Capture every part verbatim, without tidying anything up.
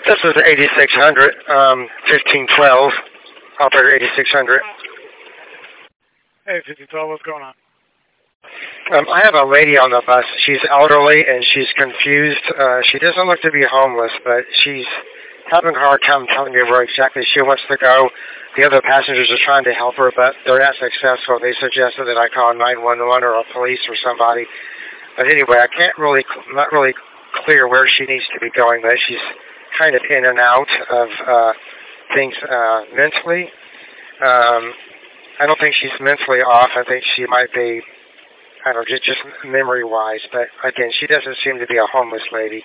This is eighty-six hundred, um, fifteen twelve, operator eighty-six hundred. Hey, fifteen twelve, what's going on? Um, I have a lady on the bus. She's elderly and she's confused. Uh, she doesn't look to be homeless, but she's having a hard time telling me where exactly she wants to go. The other passengers are trying to help her, but they're not successful. They suggested that I call nine one one or a police or somebody. But anyway, I can't really, not really clear where she needs to be going, but she's kind of in and out of uh, things uh, mentally. Um, I don't think she's mentally off. I think she might be, I don't know, just, just memory-wise. But again, she doesn't seem to be a homeless lady.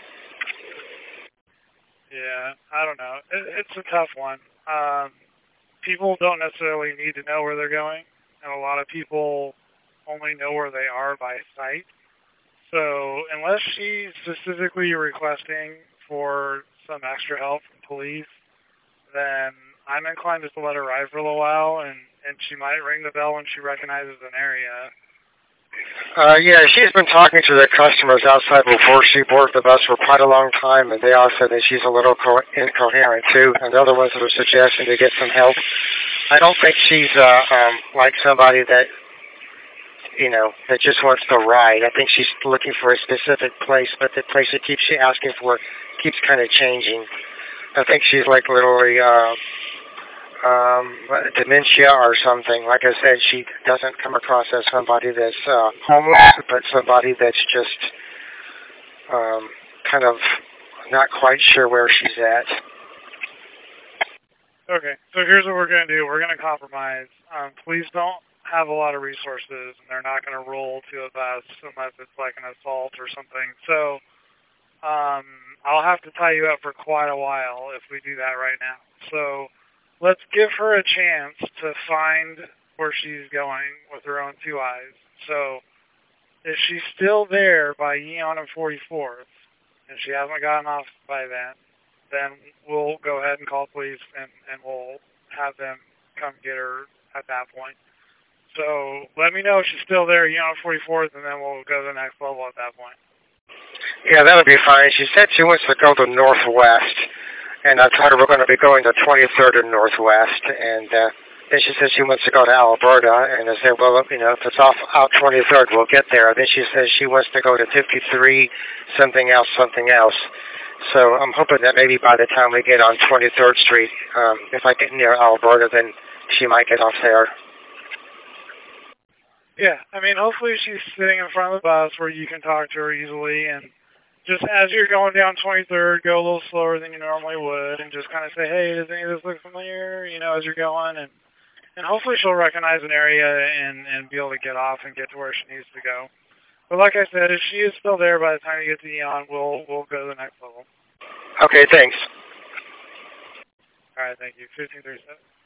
Yeah, I don't know. It, it's a tough one. Um, people don't necessarily need to know where they're going, and a lot of people only know where they are by sight. So unless she's specifically requesting for some extra help from police, then I'm inclined just to let her ride for a little while, and, and she might ring the bell when she recognizes an area. Uh, yeah, she's been talking to the customers outside before she boarded the bus for quite a long time, and they all said that she's a little co- incoherent, too. And the other ones were suggesting to get some help. I don't think she's uh, um, like somebody that, you know, that just wants to ride. I think she's looking for a specific place, but the place that keeps she asking for keeps kind of changing. I think she's like literally uh, um, dementia or something. Like I said, she doesn't come across as somebody that's uh, homeless, but somebody that's just um, kind of not quite sure where she's at. Okay, so here's what we're going to do. We're going to compromise. Um, police don't have a lot of resources, and they're not going to roll to a bus unless it's like an assault or something. So um, I'll have to tie you up for quite a while if we do that right now. So let's give her a chance to find where she's going with her own two eyes. So if she's still there by Eon and forty-fourth, and she hasn't gotten off by then, then we'll go ahead and call police, and, and we'll have them come get her at that point. So let me know if she's still there, Eon forty-fourth, and then we'll go to the next level at that point. Yeah, that'll be fine. She said she wants to go to Northwest, and I told her we're going to be going to twenty-third and Northwest, and uh, then she said she wants to go to Alberta, and I said, well, you know, if it's off out twenty-third, we'll get there. Then she says she wants to go to fifty-three, something else, something else. So I'm hoping that maybe by the time we get on twenty-third Street, um, if I get near Alberta, then she might get off there. Yeah, I mean, hopefully she's sitting in front of the bus where you can talk to her easily, and just as you're going down twenty-third, go a little slower than you normally would, and just kind of say, hey, does any of this look familiar, you know, as you're going, and and hopefully she'll recognize an area and, and be able to get off and get to where she needs to go. But like I said, if she is still there by the time you get to Eon, we'll, we'll go to the next level. Okay, thanks. All right, thank you. fifteen thirty-seven.